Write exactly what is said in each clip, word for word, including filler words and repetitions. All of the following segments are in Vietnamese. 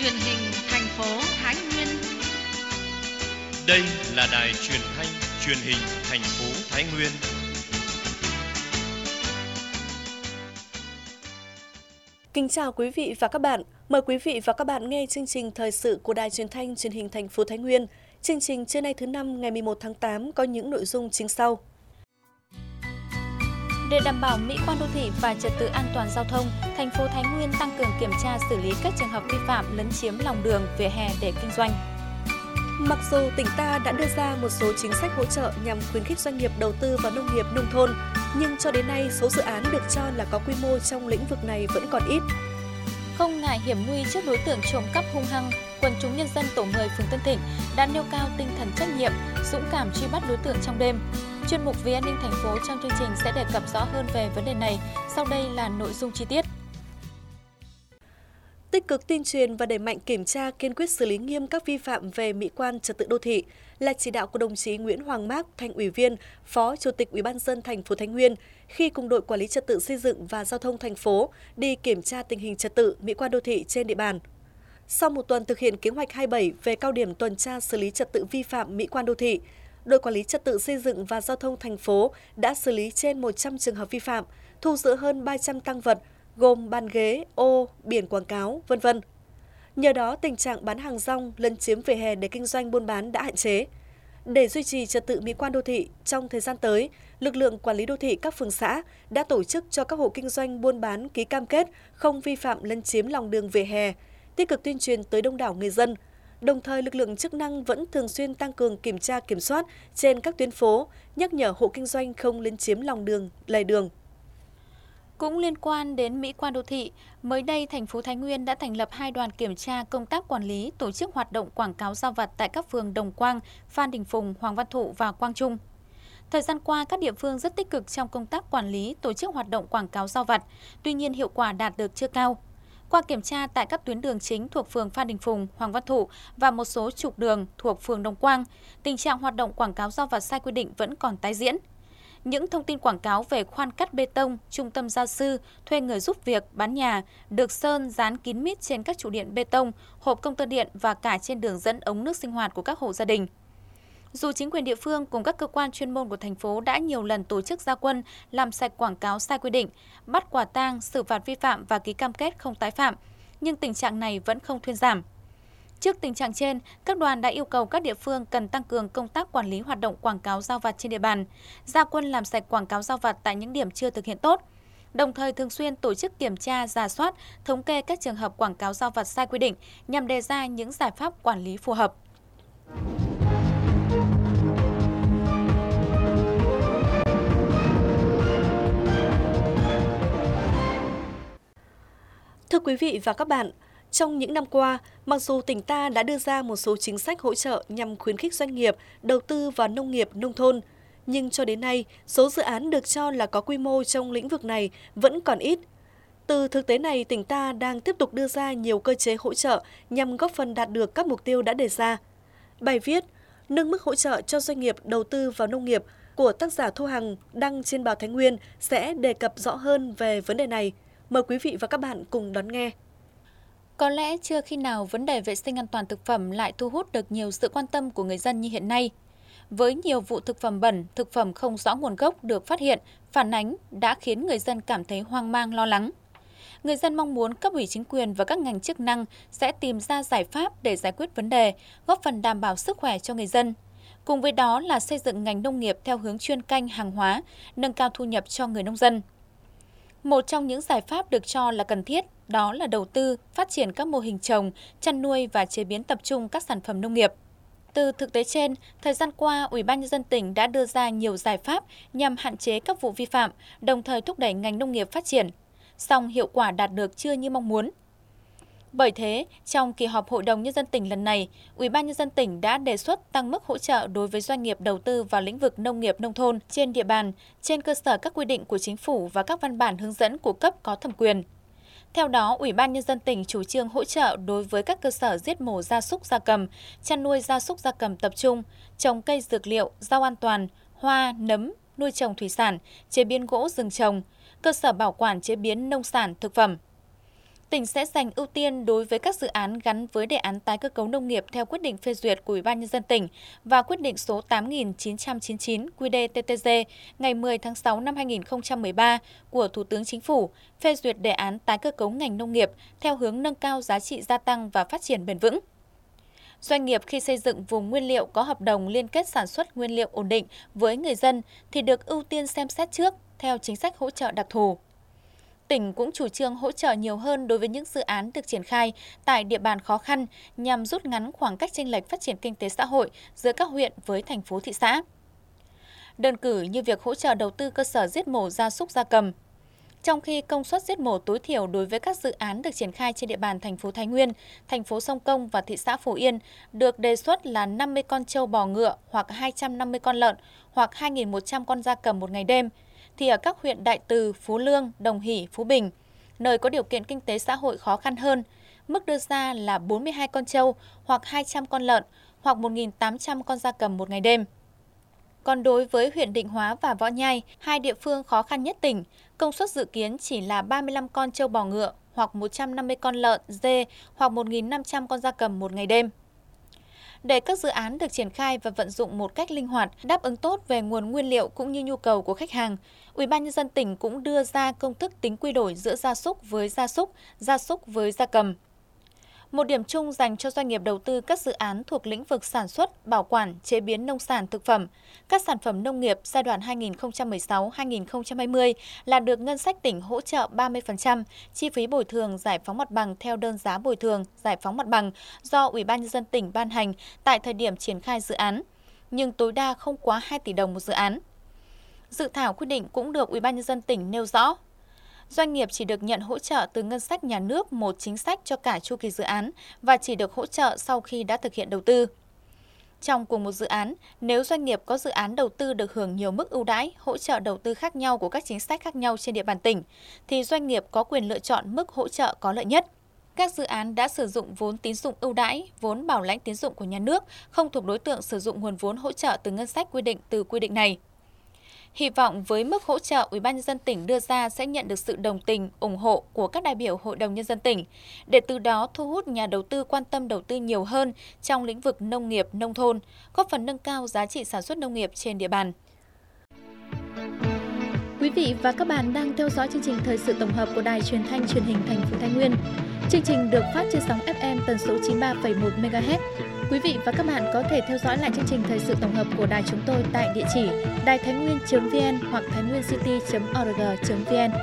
truyền hình thành phố Thái Nguyên. Đây là đài truyền thanh truyền hình thành phố Thái Nguyên. Kính chào quý vị và các bạn. Mời quý vị và các bạn nghe chương trình thời sự của đài truyền thanh truyền hình thành phố Thái Nguyên. Chương trình trưa nay thứ năm ngày mười một tháng tám có những nội dung chính sau. Để đảm bảo mỹ quan đô thị và trật tự an toàn giao thông, thành phố Thái Nguyên tăng cường kiểm tra xử lý các trường hợp vi phạm lấn chiếm lòng đường, vỉa hè để kinh doanh. Mặc dù tỉnh ta đã đưa ra một số chính sách hỗ trợ nhằm khuyến khích doanh nghiệp đầu tư vào nông nghiệp nông thôn, nhưng cho đến nay số dự án được cho là có quy mô trong lĩnh vực này vẫn còn ít. Không ngại hiểm nguy trước đối tượng trộm cắp hung hăng, quần chúng nhân dân tổ mười phường Tân Thịnh đã nêu cao tinh thần trách nhiệm, dũng cảm truy bắt đối tượng trong đêm. Chuyên mục Vì an ninh thành phố trong chương trình sẽ đề cập rõ hơn về vấn đề này. Sau đây là nội dung chi tiết. Tích cực tuyên truyền và đẩy mạnh kiểm tra, kiên quyết xử lý nghiêm các vi phạm về mỹ quan trật tự đô thị là chỉ đạo của đồng chí Nguyễn Hoàng Mác, Thành ủy viên, Phó Chủ tịch Ủy ban nhân dân thành phố Thái Nguyên khi cùng đội quản lý trật tự xây dựng và giao thông thành phố đi kiểm tra tình hình trật tự mỹ quan đô thị trên địa bàn. Sau một tuần thực hiện kế hoạch hai mươi bảy về cao điểm tuần tra xử lý trật tự vi phạm mỹ quan đô thị, đội quản lý trật tự xây dựng và giao thông thành phố đã xử lý trên một trăm trường hợp vi phạm, thu giữ hơn ba trăm tang vật gồm bàn ghế, ô, biển quảng cáo, vân vân. Nhờ đó, tình trạng bán hàng rong, lấn chiếm vỉa hè để kinh doanh buôn bán đã hạn chế. Để duy trì trật tự mỹ quan đô thị, trong thời gian tới, lực lượng quản lý đô thị các phường xã đã tổ chức cho các hộ kinh doanh buôn bán ký cam kết không vi phạm lấn chiếm lòng đường vỉa hè, tích cực tuyên truyền tới đông đảo người dân. Đồng thời, lực lượng chức năng vẫn thường xuyên tăng cường kiểm tra kiểm soát trên các tuyến phố, nhắc nhở hộ kinh doanh không lấn chiếm lòng đường, lề đường. Cũng liên quan đến mỹ quan đô thị, mới đây thành phố Thái Nguyên đã thành lập hai đoàn kiểm tra công tác quản lý tổ chức hoạt động quảng cáo rao vặt tại các phường Đồng Quang, Phan Đình Phùng, Hoàng Văn Thụ và Quang Trung. Thời gian qua, các địa phương rất tích cực trong công tác quản lý tổ chức hoạt động quảng cáo rao vặt, tuy nhiên hiệu quả đạt được chưa cao. Qua kiểm tra tại các tuyến đường chính thuộc phường Phan Đình Phùng, Hoàng Văn Thụ và một số trục đường thuộc phường Đồng Quang, tình trạng hoạt động quảng cáo rao vặt sai quy định vẫn còn tái diễn. Những thông tin quảng cáo về khoan cắt bê tông, trung tâm gia sư, thuê người giúp việc, bán nhà được sơn dán kín mít trên các trụ điện bê tông, hộp công tơ điện và cả trên đường dẫn ống nước sinh hoạt của các hộ gia đình. Dù chính quyền địa phương cùng các cơ quan chuyên môn của thành phố đã nhiều lần tổ chức ra quân làm sạch quảng cáo sai quy định, bắt quả tang, xử phạt vi phạm và ký cam kết không tái phạm, nhưng tình trạng này vẫn không thuyên giảm. Trước tình trạng trên, các đoàn đã yêu cầu các địa phương cần tăng cường công tác quản lý hoạt động quảng cáo rao vặt trên địa bàn, ra quân làm sạch quảng cáo rao vặt tại những điểm chưa thực hiện tốt, đồng thời thường xuyên tổ chức kiểm tra, rà soát, thống kê các trường hợp quảng cáo rao vặt sai quy định nhằm đề ra những giải pháp quản lý phù hợp. Thưa quý vị và các bạn, trong những năm qua, mặc dù tỉnh ta đã đưa ra một số chính sách hỗ trợ nhằm khuyến khích doanh nghiệp đầu tư vào nông nghiệp nông thôn, nhưng cho đến nay, số dự án được cho là có quy mô trong lĩnh vực này vẫn còn ít. Từ thực tế này, tỉnh ta đang tiếp tục đưa ra nhiều cơ chế hỗ trợ nhằm góp phần đạt được các mục tiêu đã đề ra. Bài viết nâng mức hỗ trợ cho doanh nghiệp đầu tư vào nông nghiệp của tác giả Thu Hằng đăng trên báo Thái Nguyên sẽ đề cập rõ hơn về vấn đề này. Mời quý vị và các bạn cùng đón nghe. Có lẽ chưa khi nào vấn đề vệ sinh an toàn thực phẩm lại thu hút được nhiều sự quan tâm của người dân như hiện nay. Với nhiều vụ thực phẩm bẩn, thực phẩm không rõ nguồn gốc được phát hiện, phản ánh đã khiến người dân cảm thấy hoang mang lo lắng. Người dân mong muốn cấp ủy chính quyền và các ngành chức năng sẽ tìm ra giải pháp để giải quyết vấn đề, góp phần đảm bảo sức khỏe cho người dân. Cùng với đó là xây dựng ngành nông nghiệp theo hướng chuyên canh hàng hóa, nâng cao thu nhập cho người nông dân. Một trong những giải pháp được cho là cần thiết đó là đầu tư, phát triển các mô hình trồng, chăn nuôi và chế biến tập trung các sản phẩm nông nghiệp. Từ thực tế trên, thời gian qua, Ủy ban nhân dân tỉnh đã đưa ra nhiều giải pháp nhằm hạn chế các vụ vi phạm, đồng thời thúc đẩy ngành nông nghiệp phát triển. Song hiệu quả đạt được chưa như mong muốn. Bởi thế, trong kỳ họp Hội đồng Nhân dân tỉnh lần này, Ủy ban nhân dân tỉnh đã đề xuất tăng mức hỗ trợ đối với doanh nghiệp đầu tư vào lĩnh vực nông nghiệp nông thôn trên địa bàn trên cơ sở các quy định của chính phủ và các văn bản hướng dẫn của cấp có thẩm quyền. Theo đó, Ủy ban nhân dân tỉnh chủ trương hỗ trợ đối với các cơ sở giết mổ gia súc gia cầm, chăn nuôi gia súc gia cầm tập trung, trồng cây dược liệu, rau an toàn, hoa, nấm, nuôi trồng thủy sản, chế biến gỗ rừng trồng, cơ sở bảo quản chế biến nông sản thực phẩm. Tỉnh sẽ dành ưu tiên đối với các dự án gắn với đề án tái cơ cấu nông nghiệp theo quyết định phê duyệt của Ủy ban Nhân dân tỉnh và quyết định số tám nghìn chín trăm chín mươi chín Q D T T G ngày mười tháng sáu năm hai nghìn không trăm mười ba của Thủ tướng Chính phủ phê duyệt đề án tái cơ cấu ngành nông nghiệp theo hướng nâng cao giá trị gia tăng và phát triển bền vững. Doanh nghiệp khi xây dựng vùng nguyên liệu có hợp đồng liên kết sản xuất nguyên liệu ổn định với người dân thì được ưu tiên xem xét trước theo chính sách hỗ trợ đặc thù. Tỉnh cũng chủ trương hỗ trợ nhiều hơn đối với những dự án được triển khai tại địa bàn khó khăn nhằm rút ngắn khoảng cách chênh lệch phát triển kinh tế xã hội giữa các huyện với thành phố thị xã. Đơn cử như việc hỗ trợ đầu tư cơ sở giết mổ gia súc gia cầm. Trong khi công suất giết mổ tối thiểu đối với các dự án được triển khai trên địa bàn thành phố Thái Nguyên, thành phố Sông Công và thị xã Phổ Yên được đề xuất là năm mươi con trâu bò ngựa hoặc hai trăm năm mươi con lợn hoặc hai nghìn một trăm con gia cầm một ngày đêm, thì ở các huyện Đại Từ, Phú Lương, Đồng Hỷ, Phú Bình, nơi có điều kiện kinh tế xã hội khó khăn hơn, mức đưa ra là bốn mươi hai con trâu hoặc hai trăm con lợn hoặc một nghìn tám trăm con gia cầm một ngày đêm. Còn đối với huyện Định Hóa và Võ Nhai, hai địa phương khó khăn nhất tỉnh, công suất dự kiến chỉ là ba mươi lăm con trâu bò ngựa hoặc một trăm năm mươi con lợn, dê hoặc một nghìn năm trăm con gia cầm một ngày đêm. Để các dự án được triển khai và vận dụng một cách linh hoạt, đáp ứng tốt về nguồn nguyên liệu cũng như nhu cầu của khách hàng, Ủy ban Nhân dân tỉnh cũng đưa ra công thức tính quy đổi giữa gia súc với gia súc, gia súc với gia cầm. Một điểm chung dành cho doanh nghiệp đầu tư các dự án thuộc lĩnh vực sản xuất, bảo quản, chế biến nông sản thực phẩm, các sản phẩm nông nghiệp giai đoạn hai nghìn không trăm mười sáu đến hai nghìn không trăm hai mươi là được ngân sách tỉnh hỗ trợ ba mươi phần trăm chi phí bồi thường giải phóng mặt bằng theo đơn giá bồi thường giải phóng mặt bằng do Ủy ban Nhân dân tỉnh ban hành tại thời điểm triển khai dự án, nhưng tối đa không quá hai tỷ đồng một dự án. Dự thảo quyết định cũng được Ủy ban Nhân dân tỉnh nêu rõ. Doanh nghiệp chỉ được nhận hỗ trợ từ ngân sách nhà nước một chính sách cho cả chu kỳ dự án và chỉ được hỗ trợ sau khi đã thực hiện đầu tư. Trong cùng một dự án, nếu doanh nghiệp có dự án đầu tư được hưởng nhiều mức ưu đãi, hỗ trợ đầu tư khác nhau của các chính sách khác nhau trên địa bàn tỉnh, thì doanh nghiệp có quyền lựa chọn mức hỗ trợ có lợi nhất. Các dự án đã sử dụng vốn tín dụng ưu đãi, vốn bảo lãnh tín dụng của nhà nước không thuộc đối tượng sử dụng nguồn vốn hỗ trợ từ ngân sách quy định từ quy định này. Hy vọng với mức hỗ trợ Ủy ban Nhân dân tỉnh đưa ra sẽ nhận được sự đồng tình, ủng hộ của các đại biểu Hội đồng Nhân dân tỉnh, để từ đó thu hút nhà đầu tư quan tâm đầu tư nhiều hơn trong lĩnh vực nông nghiệp, nông thôn, góp phần nâng cao giá trị sản xuất nông nghiệp trên địa bàn. Quý vị và các bạn đang theo dõi chương trình thời sự tổng hợp của Đài Truyền thanh Truyền hình thành phố Thái Nguyên. Chương trình được phát trên sóng ép em tần số chín mươi ba phẩy một mê ga héc. Quý vị và các bạn có thể theo dõi lại chương trình thời sự tổng hợp của đài chúng tôi tại địa chỉ đài thái nguyên chấm vn hoặc thái nguyên city chấm org chấm vn.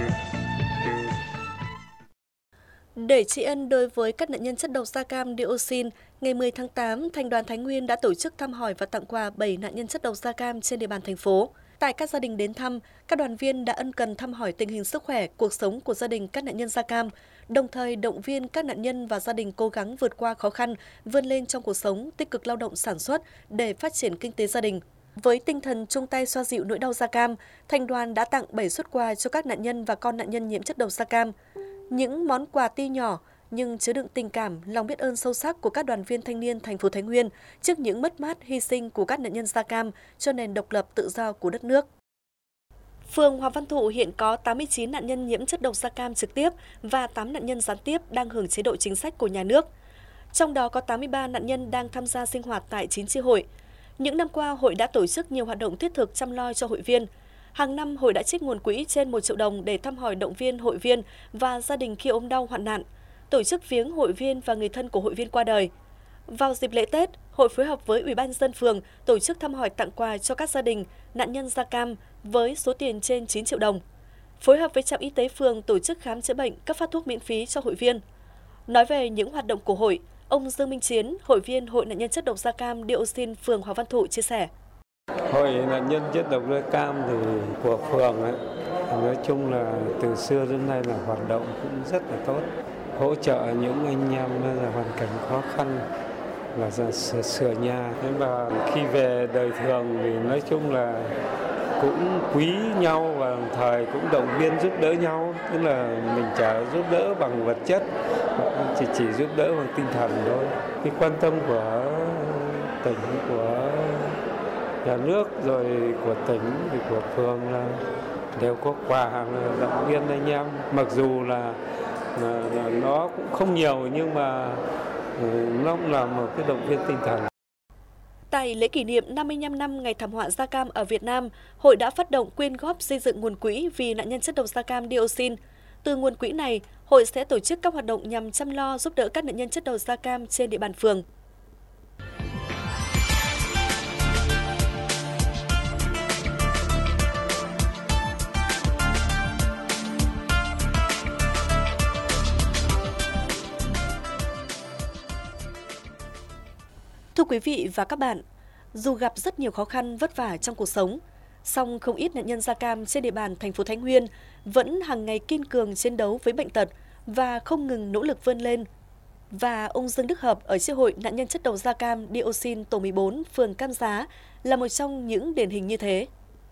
Để tri ân đối với các nạn nhân chất độc da cam dioxin, ngày mười tháng tám, Thành đoàn Thái Nguyên đã tổ chức thăm hỏi và tặng quà bảy nạn nhân chất độc da cam trên địa bàn thành phố. Tại các gia đình đến thăm, các đoàn viên đã ân cần thăm hỏi tình hình sức khỏe, cuộc sống của gia đình các nạn nhân da cam, đồng thời động viên các nạn nhân và gia đình cố gắng vượt qua khó khăn, vươn lên trong cuộc sống, tích cực lao động sản xuất để phát triển kinh tế gia đình. Với tinh thần chung tay xoa dịu nỗi đau da cam, Thành đoàn đã tặng bảy suất quà cho các nạn nhân và con nạn nhân nhiễm chất độc da cam. Những món quà tuy nhỏ nhưng chứa đựng tình cảm, lòng biết ơn sâu sắc của các đoàn viên thanh niên thành phố Thái Nguyên trước những mất mát, hy sinh của các nạn nhân da cam cho nền độc lập tự do của đất nước. Phường Hoàng Văn Thụ hiện có tám mươi chín nạn nhân nhiễm chất độc da cam trực tiếp và tám nạn nhân gián tiếp đang hưởng chế độ chính sách của nhà nước. Trong đó có tám mươi ba nạn nhân đang tham gia sinh hoạt tại chín chi hội. Những năm qua, hội đã tổ chức nhiều hoạt động thiết thực chăm lo cho hội viên. Hàng năm, hội đã trích nguồn quỹ trên một triệu đồng để thăm hỏi động viên hội viên và gia đình khi ốm đau hoạn nạn, tổ chức viếng hội viên và người thân của hội viên qua đời. Vào dịp lễ Tết, hội phối hợp với Ủy ban nhân dân phường tổ chức thăm hỏi tặng quà cho các gia đình nạn nhân da cam với số tiền trên chín triệu đồng. Phối hợp với trạm y tế phường tổ chức khám chữa bệnh, cấp phát thuốc miễn phí cho hội viên. Nói về những hoạt động của hội, ông Dương Minh Chiến, hội viên Hội nạn nhân chất độc da cam dioxin phường Hoàng Văn Thụ chia sẻ. Hội nạn nhân chất độc da cam thì của phường ấy, nói chung là từ xưa đến nay là hoạt động cũng rất là tốt, hỗ trợ những anh em là hoàn cảnh khó khăn là sửa, sửa nhà. Thế mà khi về đời thường thì nói chung là cũng quý nhau và đồng thời cũng động viên giúp đỡ nhau, tức là mình chả giúp đỡ bằng vật chất, chỉ chỉ giúp đỡ bằng tinh thần thôi. Cái quan tâm của tỉnh, của nhà nước rồi của tỉnh thì của phường là đều có quà động viên anh em, mặc dù là là, là nó cũng không nhiều nhưng mà nó cũng là một cái động viên tinh thần. Tại lễ kỷ niệm năm mươi lăm năm ngày thảm họa da cam ở Việt Nam, hội đã phát động quyên góp xây dựng nguồn quỹ vì nạn nhân chất độc da cam dioxin. Từ nguồn quỹ này, hội sẽ tổ chức các hoạt động nhằm chăm lo giúp đỡ các nạn nhân chất độc da cam trên địa bàn phường. Thưa quý vị và các bạn, dù gặp rất nhiều khó khăn vất vả trong cuộc sống, song không ít nạn nhân da cam trên địa bàn thành phố Thái Nguyên vẫn hàng ngày kiên cường chiến đấu với bệnh tật và không ngừng nỗ lực vươn lên. Và ông Dương Đức Hợp ở chi hội nạn nhân chất độc da cam dioxin tổ mười bốn, phường Cam Giá là một trong những điển hình như thế.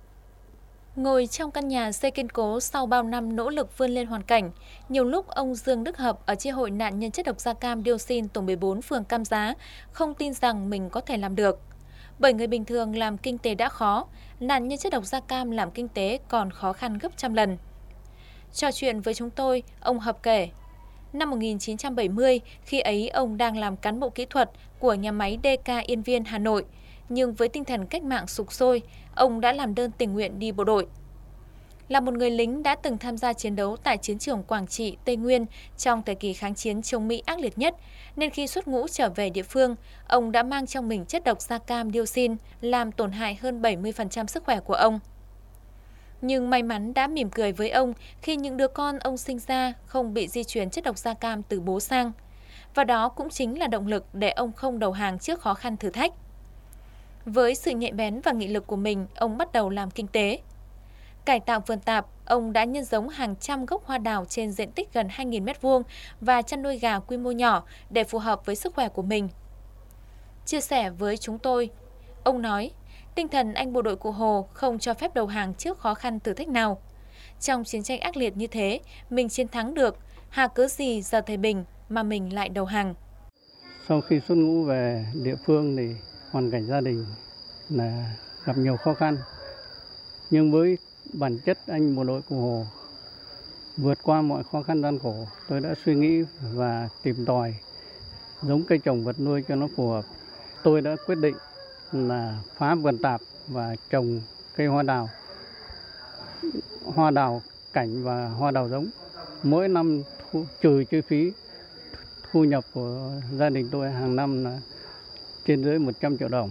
Ngồi trong căn nhà xây kiên cố sau bao năm nỗ lực vươn lên hoàn cảnh, nhiều lúc ông Dương Đức Hợp ở chi hội nạn nhân chất độc da cam dioxin tổ mười bốn, phường Cam Giá không tin rằng mình có thể làm được. Bởi người bình thường làm kinh tế đã khó, nạn nhân chất độc da cam làm kinh tế còn khó khăn gấp trăm lần. Trò chuyện với chúng tôi, ông Hợp kể, năm một nghìn chín trăm bảy mươi, khi ấy ông đang làm cán bộ kỹ thuật của nhà máy đê ca Yên Viên, Hà Nội, nhưng với tinh thần cách mạng sục sôi, ông đã làm đơn tình nguyện đi bộ đội. Là một người lính đã từng tham gia chiến đấu tại chiến trường Quảng Trị, Tây Nguyên trong thời kỳ kháng chiến chống Mỹ ác liệt nhất, nên khi xuất ngũ trở về địa phương, ông đã mang trong mình chất độc da cam dioxin làm tổn hại hơn bảy mươi phần trăm sức khỏe của ông. Nhưng may mắn đã mỉm cười với ông khi những đứa con ông sinh ra không bị di truyền chất độc da cam từ bố sang. Và đó cũng chính là động lực để ông không đầu hàng trước khó khăn thử thách. Với sự nhạy bén và nghị lực của mình, ông bắt đầu làm kinh tế. Cải tạo vườn tạp, ông đã nhân giống hàng trăm gốc hoa đào trên diện tích gần hai nghìn mét vuông và chăn nuôi gà quy mô nhỏ để phù hợp với sức khỏe của mình. Chia sẻ với chúng tôi, ông nói, tinh thần anh bộ đội Cụ Hồ không cho phép đầu hàng trước khó khăn thử thách nào. Trong chiến tranh ác liệt như thế, mình chiến thắng được, hà cớ gì giờ thời bình mà mình lại đầu hàng. Sau khi xuất ngũ về địa phương thì hoàn cảnh gia đình là gặp nhiều khó khăn. Nhưng với bản chất anh bộ đội Cụ Hồ vượt qua mọi khó khăn gian khổ, tôi đã suy nghĩ và tìm tòi giống cây trồng vật nuôi cho nó phù hợp. Tôi đã quyết định là phá vườn tạp và trồng cây hoa đào, hoa đào cảnh và hoa đào giống. Mỗi năm thu, trừ chi phí, thu nhập của gia đình tôi hàng năm là trên dưới một trăm triệu đồng.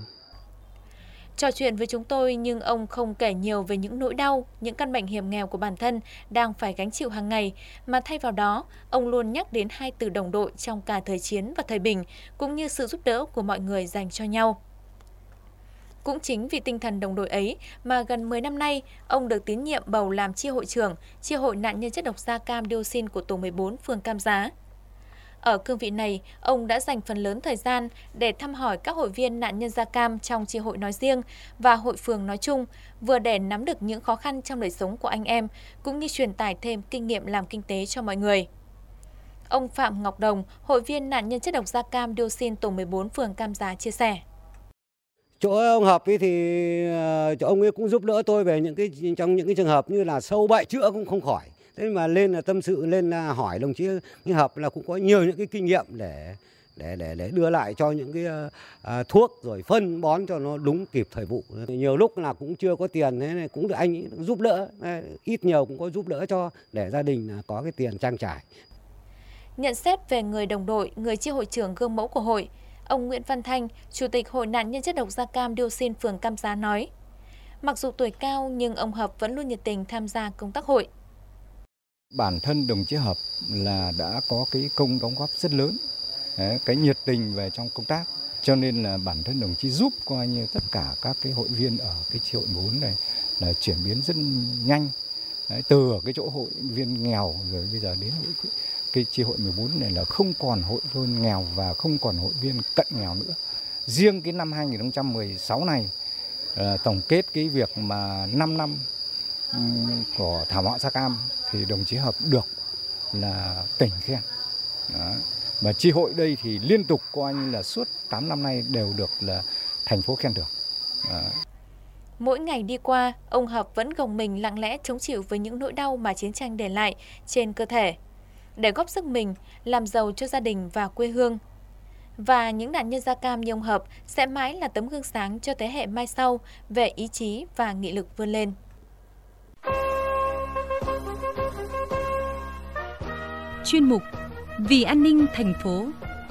Trò chuyện với chúng tôi nhưng ông không kể nhiều về những nỗi đau, những căn bệnh hiểm nghèo của bản thân đang phải gánh chịu hàng ngày, mà thay vào đó, ông luôn nhắc đến hai từ đồng đội trong cả thời chiến và thời bình, cũng như sự giúp đỡ của mọi người dành cho nhau. Cũng chính vì tinh thần đồng đội ấy mà gần mười năm nay, ông được tín nhiệm bầu làm chi hội trưởng, chi hội nạn nhân chất độc da cam dioxin của tổ mười bốn, phường Cam Giá. Ở cương vị này, ông đã dành phần lớn thời gian để thăm hỏi các hội viên nạn nhân da cam trong chi hội nói riêng và hội phường nói chung, vừa để nắm được những khó khăn trong đời sống của anh em, cũng như truyền tải thêm kinh nghiệm làm kinh tế cho mọi người. Ông Phạm Ngọc Đồng, hội viên nạn nhân chất độc da cam dioxin tổ mười bốn, phường Cam Giá chia sẻ. Chỗ ông Hợp ấy thì chỗ ông ấy cũng giúp đỡ tôi về những cái trong những cái trường hợp như là sâu bệnh chữa cũng không khỏi. Thế mà lên là tâm sự, lên là hỏi đồng chí cái Hợp là cũng có nhiều những cái kinh nghiệm để để để để đưa lại cho những cái uh, thuốc rồi phân bón cho nó đúng kịp thời vụ. Nhiều lúc là cũng chưa có tiền, thế này cũng được anh ấy giúp đỡ, ít nhiều cũng có giúp đỡ cho để gia đình có cái tiền trang trải. Nhận xét về người đồng đội, người chi hội trưởng gương mẫu của hội, ông Nguyễn Văn Thanh, Chủ tịch Hội nạn nhân chất độc da cam dioxin phường Cam Giá nói, mặc dù tuổi cao nhưng ông Hợp vẫn luôn nhiệt tình tham gia công tác hội. Bản thân đồng chí Hợp là đã có cái công đóng góp rất lớn, cái nhiệt tình về trong công tác, cho nên là bản thân đồng chí giúp coi như tất cả các cái hội viên ở cái chi hội bốn này là chuyển biến rất nhanh. Đấy, từ ở cái chỗ hội viên nghèo rồi bây giờ đến hội, cái chi hội mười bốn này là không còn hội viên nghèo và không còn hội viên cận nghèo nữa. Riêng cái năm hai nghìn không trăm mười sáu này là tổng kết cái việc mà năm năm của thảm họa da cam thì đồng chí Hợp được là tỉnh khen. Đó. Và chi hội đây thì liên tục coi như là suốt tám năm nay đều được là thành phố khen thưởng. Đó. Mỗi ngày đi qua, ông Hợp vẫn gồng mình lặng lẽ chống chịu với những nỗi đau mà chiến tranh để lại trên cơ thể. để góp sức mình làm giàu cho gia đình và quê hương. Và những nạn nhân da cam như ông Hợp sẽ mãi là tấm gương sáng cho thế hệ mai sau về ý chí và nghị lực vươn lên. Chuyên mục Vì an ninh thành phố.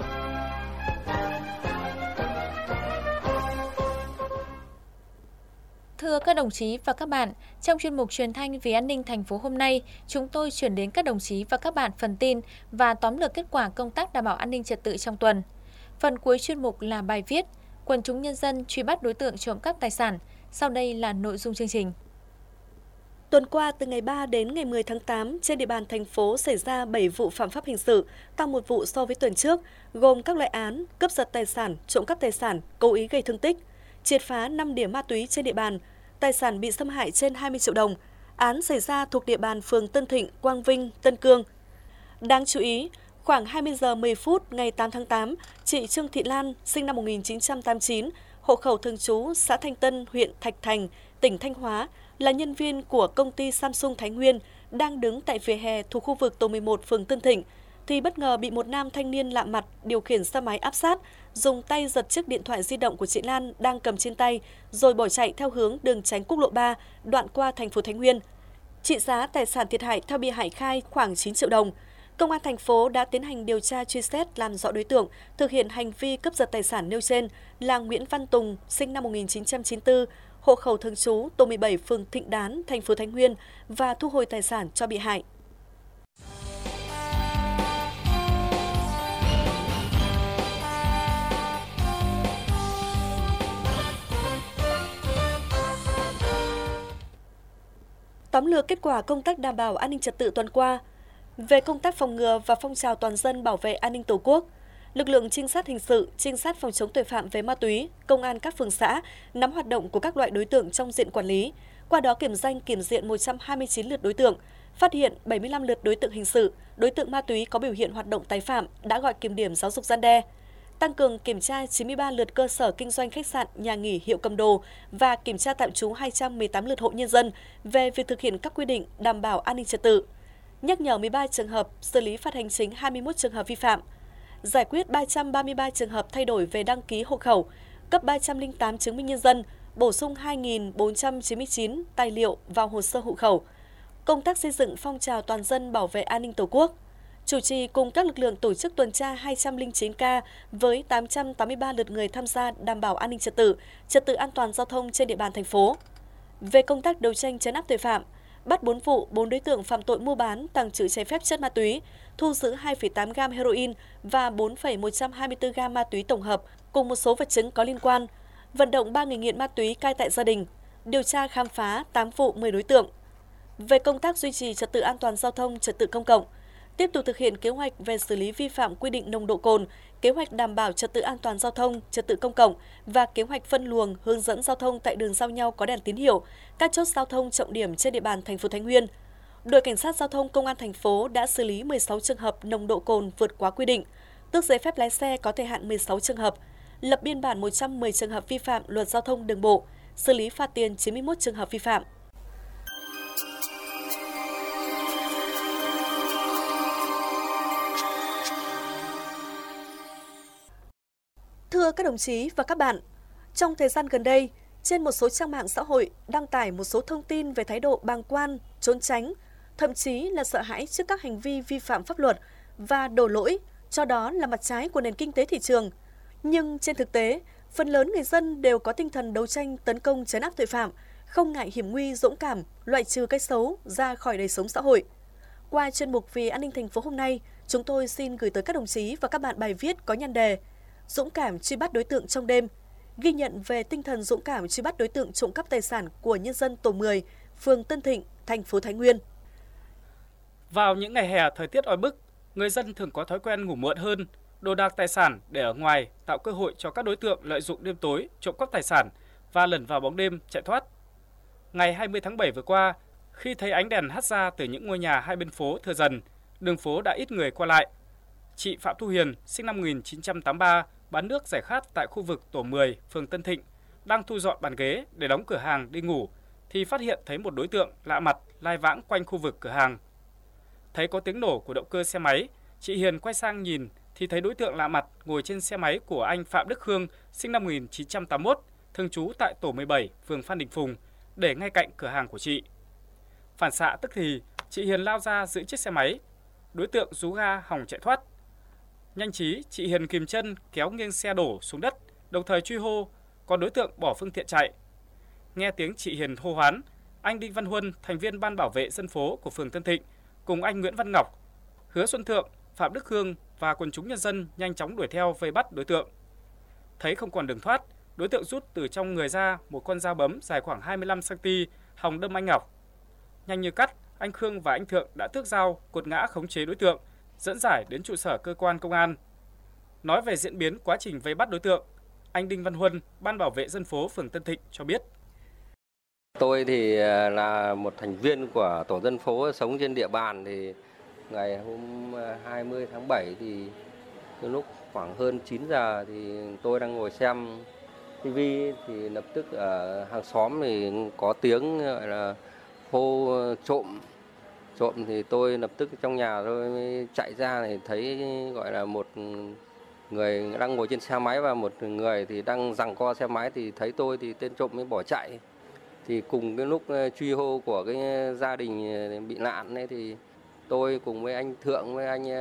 Thưa các đồng chí và các bạn, trong chuyên mục truyền thanh Vì an ninh thành phố hôm nay, chúng tôi chuyển đến các đồng chí và các bạn phần tin và tóm lược kết quả công tác đảm bảo an ninh trật tự trong tuần. Phần cuối chuyên mục là bài viết Quần chúng nhân dân truy bắt đối tượng trộm cắp tài sản. Sau đây là nội dung chương trình. Tuần qua, từ ngày ba đến ngày mười tháng tám, trên địa bàn thành phố xảy ra bảy vụ phạm pháp hình sự, tăng một vụ so với tuần trước, gồm các loại án cướp giật tài sản, trộm cắp tài sản, cố ý gây thương tích, triệt phá năm điểm ma túy trên địa bàn, tài sản bị xâm hại trên hai mươi triệu đồng. Án xảy ra thuộc địa bàn phường Tân Thịnh, Quang Vinh, Tân Cương. Đáng chú ý, khoảng hai mươi giờ mười phút ngày tám tháng tám, chị Trương Thị Lan, sinh năm một nghìn chín trăm tám mươi chín, hộ khẩu thường trú xã Thanh Tân, huyện Thạch Thành, tỉnh Thanh Hóa, là nhân viên của công ty Samsung Thái Nguyên, đang đứng tại vỉa hè thuộc khu vực tổ mười một phường Tân Thịnh, thì bất ngờ bị một nam thanh niên lạ mặt điều khiển xe máy áp sát, dùng tay giật chiếc điện thoại di động của chị Lan đang cầm trên tay, rồi bỏ chạy theo hướng đường tránh quốc lộ ba, đoạn qua thành phố Thái Nguyên. Trị giá tài sản thiệt hại theo bị hại khai khoảng chín triệu đồng. Công an thành phố đã tiến hành điều tra truy xét làm rõ đối tượng thực hiện hành vi cướp giật tài sản nêu trên là Nguyễn Văn Tùng, sinh năm một nghìn chín trăm chín mươi tư, hộ khẩu thường trú tổ mười bảy phường Thịnh Đán, thành phố Thái Nguyên và thu hồi tài sản cho bị hại. Tóm lược kết quả công tác đảm bảo an ninh trật tự tuần qua. Về công tác phòng ngừa và phong trào toàn dân bảo vệ an ninh Tổ quốc, lực lượng trinh sát hình sự, trinh sát phòng chống tội phạm về ma túy, công an các phường xã nắm hoạt động của các loại đối tượng trong diện quản lý, qua đó kiểm danh kiểm diện một trăm hai mươi chín lượt đối tượng, phát hiện bảy mươi lăm lượt đối tượng hình sự, đối tượng ma túy có biểu hiện hoạt động tái phạm đã gọi kiểm điểm giáo dục răn đe. Tăng cường kiểm tra chín mươi ba lượt cơ sở kinh doanh khách sạn, nhà nghỉ, hiệu cầm đồ và kiểm tra tạm trú hai trăm mười tám lượt hộ nhân dân về việc thực hiện các quy định đảm bảo an ninh trật tự. Nhắc nhở mười ba trường hợp, xử lý phạt hành chính hai mươi mốt trường hợp vi phạm. Giải quyết ba trăm ba mươi ba trường hợp thay đổi về đăng ký hộ khẩu, cấp ba trăm lẻ tám chứng minh nhân dân, bổ sung hai nghìn bốn trăm chín mươi chín tài liệu vào hồ sơ hộ khẩu. Công tác xây dựng phong trào toàn dân bảo vệ an ninh Tổ quốc. Chủ trì cùng các lực lượng tổ chức tuần tra hai trăm lẻ chín ca với tám trăm tám mươi ba lượt người tham gia đảm bảo an ninh trật tự, trật tự an toàn giao thông trên địa bàn thành phố. Về công tác đấu tranh trấn áp tội phạm, bắt bốn vụ, bốn đối tượng phạm tội mua bán, tàng trữ trái phép chất ma túy, thu giữ hai phẩy tám gam heroin và bốn phẩy một trăm hai mươi tư gam ma túy tổng hợp cùng một số vật chứng có liên quan, vận động ba người nghiện ma túy cai tại gia đình, điều tra khám phá tám vụ mười đối tượng. Về công tác duy trì trật tự an toàn giao thông, trật tự công cộng, tiếp tục thực hiện kế hoạch về xử lý vi phạm quy định nồng độ cồn, kế hoạch đảm bảo trật tự an toàn giao thông, trật tự công cộng và kế hoạch phân luồng hướng dẫn giao thông tại đường giao nhau có đèn tín hiệu, các chốt giao thông trọng điểm trên địa bàn thành phố Thái Nguyên. Đội cảnh sát giao thông công an thành phố đã xử lý mười sáu trường hợp nồng độ cồn vượt quá quy định, tước giấy phép lái xe có thời hạn mười sáu trường hợp, lập biên bản một trăm mười trường hợp vi phạm luật giao thông đường bộ, xử lý phạt tiền chín mươi mốt trường hợp vi phạm. Thưa các đồng chí và các bạn, trong thời gian gần đây, trên một số trang mạng xã hội đăng tải một số thông tin về thái độ bàng quan, trốn tránh, thậm chí là sợ hãi trước các hành vi vi phạm pháp luật và đổ lỗi cho đó là mặt trái của nền kinh tế thị trường. Nhưng trên thực tế, phần lớn người dân đều có tinh thần đấu tranh tấn công trấn áp tội phạm, không ngại hiểm nguy, dũng cảm, loại trừ cái xấu ra khỏi đời sống xã hội. Qua chuyên mục Vì an ninh thành phố hôm nay, chúng tôi xin gửi tới các đồng chí và các bạn bài viết có nhan đề Dũng cảm truy bắt đối tượng trong đêm, ghi nhận về tinh thần dũng cảm truy bắt đối tượng trộm cắp tài sản của nhân dân tổ mười, phường Tân Thịnh, thành phố Thái Nguyên. Vào những ngày hè thời tiết oi bức, người dân thường có thói quen ngủ muộn hơn, đồ đạc tài sản để ở ngoài tạo cơ hội cho các đối tượng lợi dụng đêm tối trộm cắp tài sản và lẩn vào bóng đêm chạy thoát. Ngày hai mươi tháng bảy vừa qua, khi thấy ánh đèn hắt ra từ những ngôi nhà hai bên phố thưa dần, đường phố đã ít người qua lại. Chị Phạm Thu Hiền, sinh năm một nghìn chín trăm tám mươi ba, bán nước giải khát tại khu vực tổ mười, phường Tân Thịnh, đang thu dọn bàn ghế để đóng cửa hàng đi ngủ, thì phát hiện thấy một đối tượng lạ mặt lai vãng quanh khu vực cửa hàng. Thấy có tiếng nổ của động cơ xe máy, chị Hiền quay sang nhìn thì thấy đối tượng lạ mặt ngồi trên xe máy của anh Phạm Đức Khương, sinh năm một nghìn chín trăm tám mươi mốt, thường trú tại tổ mười bảy, phường Phan Đình Phùng, để ngay cạnh cửa hàng của chị. Phản xạ tức thì, chị Hiền lao ra giữ chiếc xe máy. Đối tượng rú ga hòng chạy thoát. Nhanh trí, chị Hiền kìm chân kéo nghiêng xe đổ xuống đất, đồng thời truy hô, còn đối tượng bỏ phương tiện chạy. Nghe tiếng chị Hiền hô hoán, anh Đinh Văn Huân, thành viên ban bảo vệ dân phố của phường Tân Thịnh, cùng anh Nguyễn Văn Ngọc, Hứa Xuân Thượng, Phạm Đức Khương và quần chúng nhân dân nhanh chóng đuổi theo vây bắt đối tượng. Thấy không còn đường thoát, đối tượng rút từ trong người ra một con dao bấm dài khoảng hai mươi lăm xăng-ti-mét hòng đâm anh Ngọc. Nhanh như cắt, anh Khương và anh Thượng đã tước dao, cột ngã khống chế đối tượng, dẫn giải đến trụ sở cơ quan công an. Nói về diễn biến quá trình vây bắt đối tượng, anh Đinh Văn Huân, ban bảo vệ dân phố phường Tân Thịnh cho biết. Tôi thì là một thành viên của tổ dân phố sống trên địa bàn, thì ngày hôm hai mươi tháng bảy thì lúc khoảng hơn chín giờ thì tôi đang ngồi xem ti vi thì lập tức ở hàng xóm thì có tiếng gọi là hô trộm. Trộm thì tôi lập tức trong nhà tôi mới chạy ra thì thấy gọi là một người đang ngồi trên xe máy và một người thì đang giằng co xe máy, thì thấy tôi thì tên trộm mới bỏ chạy. Thì cùng cái lúc truy hô của cái gia đình bị nạn ấy thì tôi cùng với anh Thượng với anh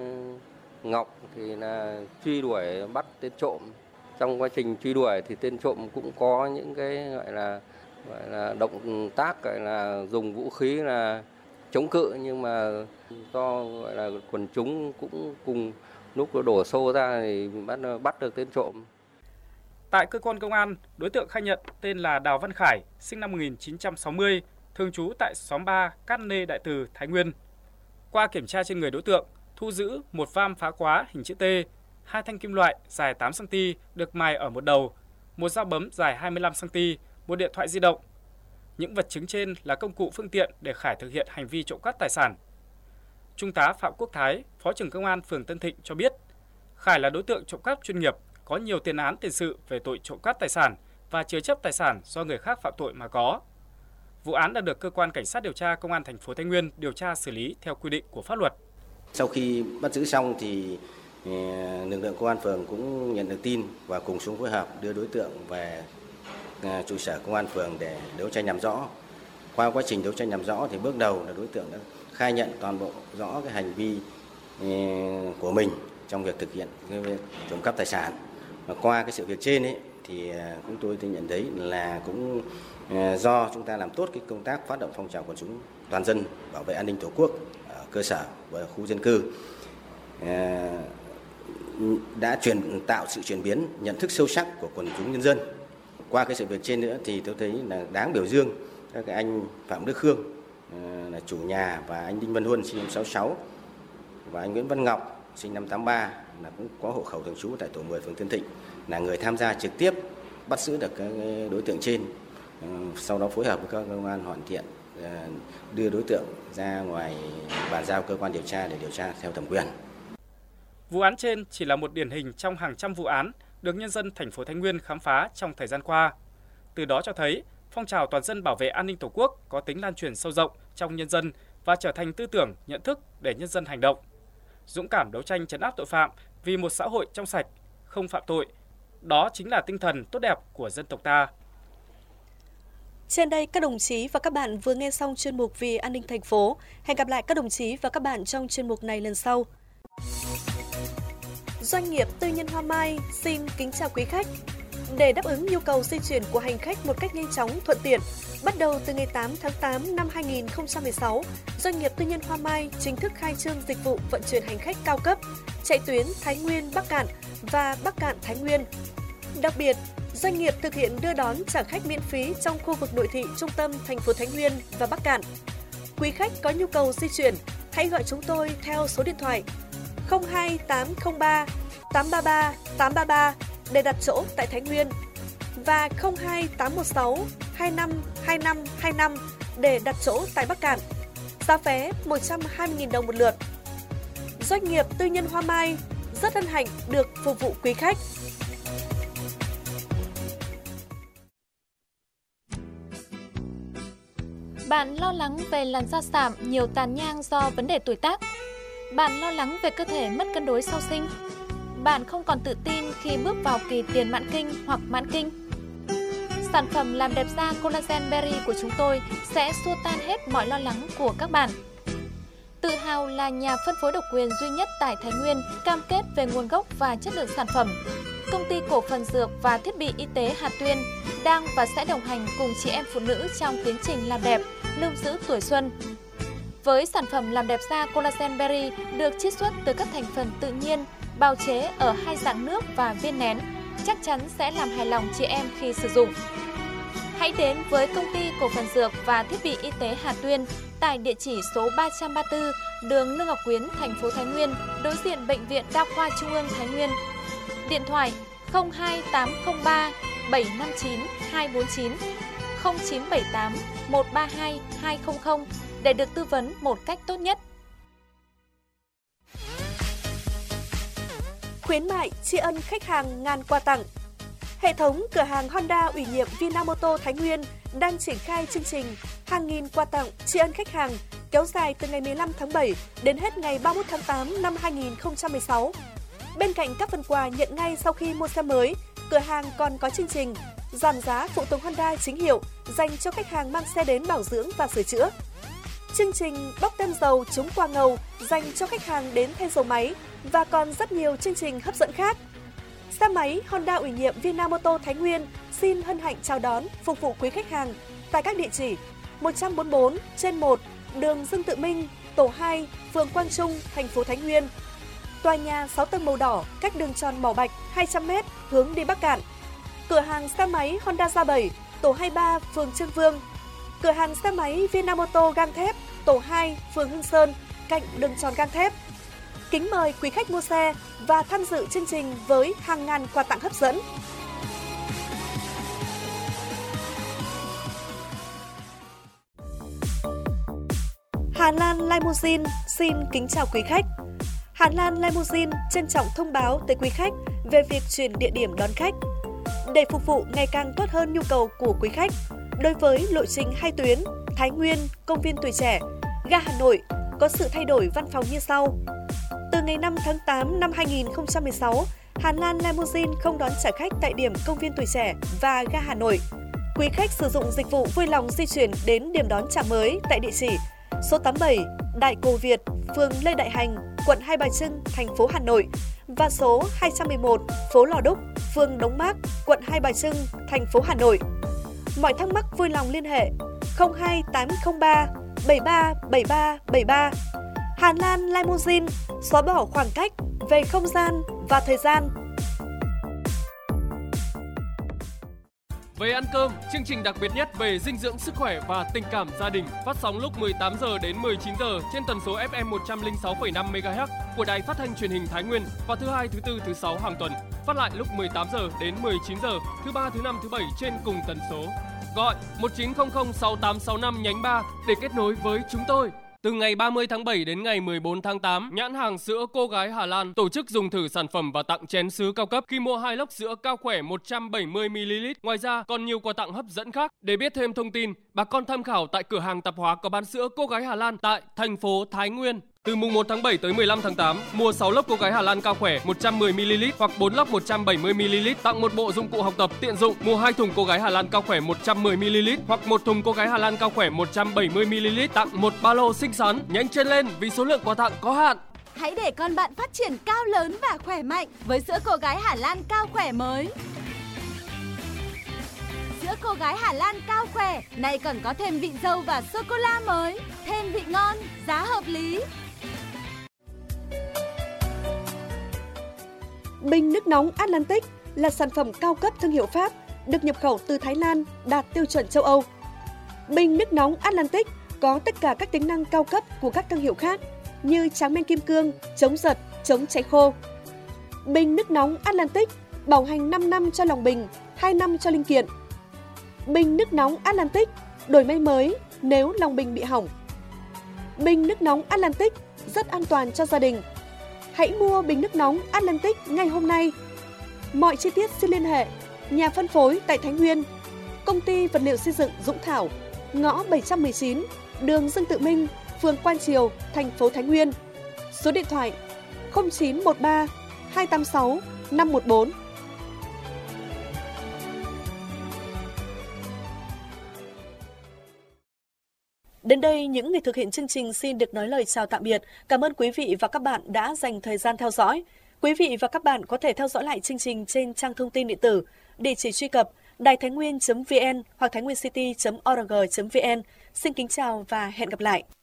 Ngọc thì là truy đuổi bắt tên trộm. Trong quá trình truy đuổi thì tên trộm cũng có những cái gọi là gọi là động tác gọi là dùng vũ khí là chống cự, nhưng mà do gọi là quần chúng cũng cùng lúc đổ xô ra thì bắt bắt được tên trộm. Tại cơ quan công an, đối tượng khai nhận tên là Đào Văn Khải, sinh năm một nghìn chín trăm sáu mươi, thường trú tại xóm ba, Cát Nê, Đại Từ, Thái Nguyên. Qua kiểm tra trên người đối tượng, thu giữ một vam phá khóa hình chữ T, hai thanh kim loại dài tám xăng-ti-mét được mài ở một đầu, một dao bấm dài hai mươi lăm xăng-ti-mét, một điện thoại di động. Những vật chứng trên là công cụ phương tiện để Khải thực hiện hành vi trộm cắp tài sản. Trung tá Phạm Quốc Thái, Phó trưởng Công an phường Tân Thịnh cho biết, Khải là đối tượng trộm cắp chuyên nghiệp, có nhiều tiền án tiền sự về tội trộm cắp tài sản và chứa chấp tài sản do người khác phạm tội mà có. Vụ án đã được cơ quan cảnh sát điều tra Công an thành phố Thái Nguyên điều tra xử lý theo quy định của pháp luật. Sau khi bắt giữ xong thì lực lượng công an phường cũng nhận được tin và cùng xuống phối hợp đưa đối tượng về trụ sở công an phường để đấu tranh làm rõ. Qua quá trình đấu tranh làm rõ thì bước đầu là đối tượng đã khai nhận toàn bộ rõ cái hành vi của mình trong việc thực hiện cái việc trộm cắp tài sản. Và qua cái sự việc trên ấy thì chúng tôi thì nhận thấy là cũng do chúng ta làm tốt cái công tác phát động phong trào quần chúng toàn dân bảo vệ an ninh Tổ quốc ở cơ sở và khu dân cư đã truyền tạo sự chuyển biến nhận thức sâu sắc của quần chúng nhân dân. Qua cái sự việc trên nữa thì tôi thấy là đáng biểu dương các cái anh Phạm Đức Khương là chủ nhà và anh Đinh Văn Huân sinh năm sáu sáu và anh Nguyễn Văn Ngọc sinh năm tám ba là cũng có hộ khẩu thường trú tại tổ mười phường Tân Thịnh là người tham gia trực tiếp bắt giữ được các đối tượng trên. Sau đó phối hợp với các công an hoàn thiện đưa đối tượng ra ngoài bàn giao cơ quan điều tra để điều tra theo thẩm quyền. Vụ án trên chỉ là một điển hình trong hàng trăm vụ án được nhân dân thành phố Thái Nguyên khám phá trong thời gian qua. Từ đó cho thấy phong trào toàn dân bảo vệ an ninh Tổ quốc có tính lan truyền sâu rộng trong nhân dân và trở thành tư tưởng, nhận thức để nhân dân hành động. Dũng cảm đấu tranh trấn áp tội phạm vì một xã hội trong sạch, không phạm tội. Đó chính là tinh thần tốt đẹp của dân tộc ta. Trên đây, các đồng chí và các bạn vừa nghe xong chuyên mục Vì an ninh thành phố. Hẹn gặp lại các đồng chí và các bạn trong chuyên mục này lần sau. Doanh nghiệp tư nhân Hoa Mai xin kính chào quý khách. Để đáp ứng nhu cầu di chuyển của hành khách một cách nhanh chóng, thuận tiện, bắt đầu từ ngày tám tháng tám năm hai nghìn không trăm mười sáu, doanh nghiệp tư nhân Hoa Mai chính thức khai trương dịch vụ vận chuyển hành khách cao cấp, chạy tuyến Thái Nguyên - Bắc Cạn và Bắc Cạn - Thái Nguyên. Đặc biệt, doanh nghiệp thực hiện đưa đón trả khách miễn phí trong khu vực nội thị trung tâm thành phố Thái Nguyên và Bắc Cạn. Quý khách có nhu cầu di chuyển, hãy gọi chúng tôi theo số điện thoại không hai tám không ba tám ba ba tám ba ba để đặt chỗ tại Thái Nguyên và không hai tám một sáu hai năm hai năm hai năm để đặt chỗ tại Bắc Cạn. Giá vé một trăm hai mươi nghìn đồng một lượt. Doanh nghiệp tư nhân Hoa Mai rất hân hạnh được phục vụ quý khách. Bạn lo lắng về làn da sạm, nhiều tàn nhang do vấn đề tuổi tác. Bạn lo lắng về cơ thể mất cân đối sau sinh. Bạn không còn tự tin khi bước vào kỳ tiền mãn kinh hoặc mãn kinh. Sản phẩm làm đẹp da Collagen Berry của chúng tôi sẽ xua tan hết mọi lo lắng của các bạn. Tự hào là nhà phân phối độc quyền duy nhất tại Thái Nguyên, cam kết về nguồn gốc và chất lượng sản phẩm. Công ty cổ phần dược và thiết bị y tế Hà Tuyên đang và sẽ đồng hành cùng chị em phụ nữ trong tiến trình làm đẹp, lưu giữ tuổi xuân. Với sản phẩm làm đẹp da Collagen Berry được chiết xuất từ các thành phần tự nhiên, bào chế ở hai dạng nước và viên nén, chắc chắn sẽ làm hài lòng chị em khi sử dụng. Hãy đến với công ty cổ phần dược và thiết bị y tế Hà Tuyên tại địa chỉ số ba trăm ba mươi tư, đường Lương Ngọc Quyến, thành phố Thái Nguyên, đối diện Bệnh viện Đa khoa Trung ương Thái Nguyên. Điện thoại không hai tám không ba bảy năm chín hai bốn chín, không chín bảy tám một ba hai hai không không để được tư vấn một cách tốt nhất. Khuyến mại tri ân khách hàng ngàn quà tặng. Hệ thống cửa hàng Honda ủy nhiệm Vinamoto Thái Nguyên đang triển khai chương trình hàng nghìn quà tặng tri ân khách hàng kéo dài từ ngày mười lăm tháng bảy đến hết ngày ba mươi mốt tháng tám năm hai nghìn không trăm mười sáu. Bên cạnh các phần quà nhận ngay sau khi mua xe mới, cửa hàng còn có chương trình giảm giá phụ tùng Honda chính hiệu dành cho khách hàng mang xe đến bảo dưỡng và sửa chữa. Chương trình bóc tem dầu trúng quà ngầu dành cho khách hàng đến thay dầu máy và còn rất nhiều chương trình hấp dẫn khác. Xe máy Honda ủy nhiệm Vinamoto Thái Nguyên xin hân hạnh chào đón phục vụ quý khách hàng tại các địa chỉ một trăm bốn mươi tư trên một đường Dương Tự Minh, tổ hai, phường Quang Trung, thành phố Thái Nguyên. Tòa nhà sáu tầng màu đỏ cách đường tròn Mỏ Bạch hai trăm mét hướng đi Bắc Cạn. Cửa hàng xe máy Honda Gia bảy, tổ hai mươi ba, phường Trương Vương. Cửa hàng xe máy Vinamoto Gang Thép, tổ hai, phường Hưng Sơn, cạnh đường tròn Gang Thép. Kính mời quý khách mua xe và tham dự chương trình với hàng ngàn quà tặng hấp dẫn. Hà Lan Limousine xin kính chào quý khách. Hà Lan Limousine trân trọng thông báo tới quý khách về việc chuyển địa điểm đón khách. Để phục vụ ngày càng tốt hơn nhu cầu của quý khách, đối với lộ trình hai tuyến Thái Nguyên, Công viên Tuổi Trẻ, ga Hà Nội có sự thay đổi văn phòng như sau. Từ ngày năm tháng tám năm hai nghìn không trăm mười sáu, Hà Lan Limousine không đón trả khách tại điểm Công viên Tuổi Trẻ và ga Hà Nội. Quý khách sử dụng dịch vụ vui lòng di chuyển đến điểm đón trả mới tại địa chỉ số tám mươi bảy Đại Cổ Việt, phường Lê Đại Hành, quận Hai Bà Trưng, thành phố Hà Nội và số hai trăm mười một phố Lò Đúc, phường Đống Mác, quận Hai Bà Trưng, thành phố Hà Nội. Mọi thắc mắc vui lòng liên hệ không hai tám không ba bảy ba bảy ba bảy ba. Hà Lan Limousine xóa bỏ khoảng cách về không gian và thời gian. Về ăn cơm, chương trình đặc biệt nhất về dinh dưỡng sức khỏe và tình cảm gia đình phát sóng lúc mười tám giờ đến mười chín giờ trên tần số ép em một trăm lẻ sáu phẩy năm mê ga héc của Đài Phát thanh Truyền hình Thái Nguyên vào thứ hai, thứ tư, thứ sáu hàng tuần. Phát lại lúc mười tám giờ đến mười chín giờ thứ ba, thứ năm, thứ bảy trên cùng tần số. Gọi một chín không không sáu tám sáu năm nhánh ba để kết nối với chúng tôi. Từ ngày ba mươi tháng bảy đến ngày mười bốn tháng tám, nhãn hàng sữa Cô Gái Hà Lan tổ chức dùng thử sản phẩm và tặng chén sứ cao cấp khi mua hai lốc sữa Cao Khỏe một trăm bảy mươi mi li lít. Ngoài ra, còn nhiều quà tặng hấp dẫn khác. Để biết thêm thông tin, bà con tham khảo tại cửa hàng tạp hóa có bán sữa Cô Gái Hà Lan tại thành phố Thái Nguyên. Từ mùng một tháng bảy tới mười lăm tháng tám, mua sáu lốc Cô Gái Hà Lan Cao Khỏe một trăm mười mi li lít hoặc bốn lốc một trăm bảy mươi mi li lít tặng một bộ dụng cụ học tập tiện dụng. Mua hai thùng Cô Gái Hà Lan Cao Khỏe một trăm mười mi li lít hoặc một thùng Cô Gái Hà Lan Cao Khỏe một trăm bảy mươi mi li lít tặng một ba lô xinh xắn. Nhanh chân lên vì số lượng quà tặng có hạn. Hãy để con bạn phát triển cao lớn và khỏe mạnh với sữa Cô Gái Hà Lan Cao Khỏe mới. Sữa Cô Gái Hà Lan Cao Khỏe này còn có thêm vị dâu và sô cô la mới, thêm vị ngon, giá hợp lý. Bình nước nóng Atlantic là sản phẩm cao cấp thương hiệu Pháp, được nhập khẩu từ Thái Lan, đạt tiêu chuẩn châu Âu. Bình nước nóng Atlantic có tất cả các tính năng cao cấp của các thương hiệu khác như tráng men kim cương, chống giật, chống cháy khô. Bình nước nóng Atlantic bảo hành năm năm cho lòng bình, hai năm cho linh kiện. Bình nước nóng Atlantic đổi may mới nếu lòng bình bị hỏng. Bình nước nóng Atlantic rất an toàn cho gia đình. Hãy mua bình nước nóng Atlantic ngay hôm nay. Mọi chi tiết xin liên hệ nhà phân phối tại Thái Nguyên, công ty vật liệu xây dựng Dũng Thảo, ngõ bảy trăm mười chín, đường Dương Tự Minh, phường Quan Triều, thành phố Thái Nguyên. Số điện thoại không chín một ba hai tám sáu năm một bốn. Đến đây, những người thực hiện chương trình xin được nói lời chào tạm biệt. Cảm ơn quý vị và các bạn đã dành thời gian theo dõi. Quý vị và các bạn có thể theo dõi lại chương trình trên trang thông tin điện tử, địa chỉ truy cập đài thái nguyên chấm vn hoặc thái nguyên city chấm org chấm vn. Xin kính chào và hẹn gặp lại.